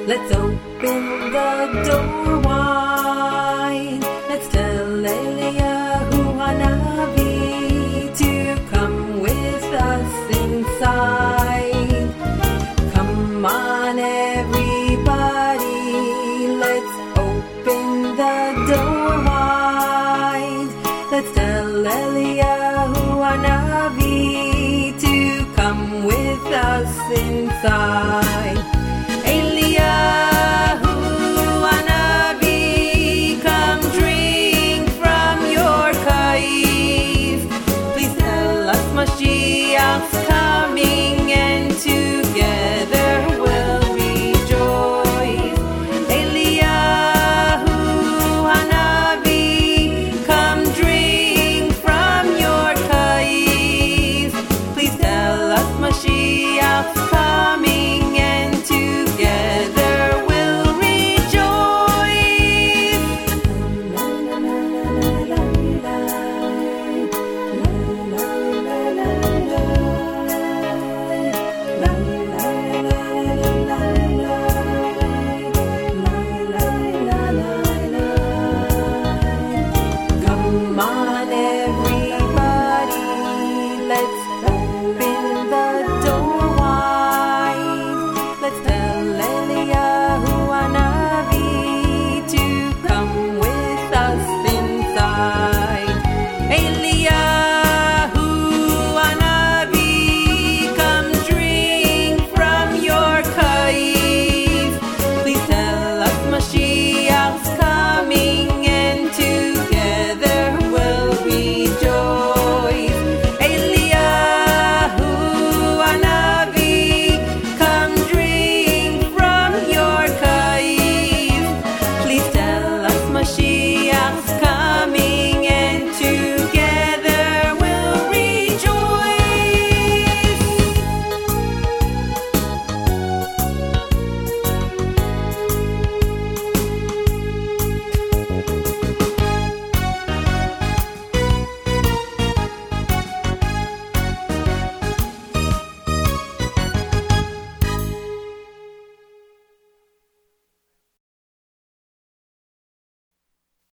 Let's open the door wide. Let's tell Eliyahu Hanavi to come with us inside. Come on, everybody, let's open the door wide. Let's tell Eliyahu Hanavi to come with us inside.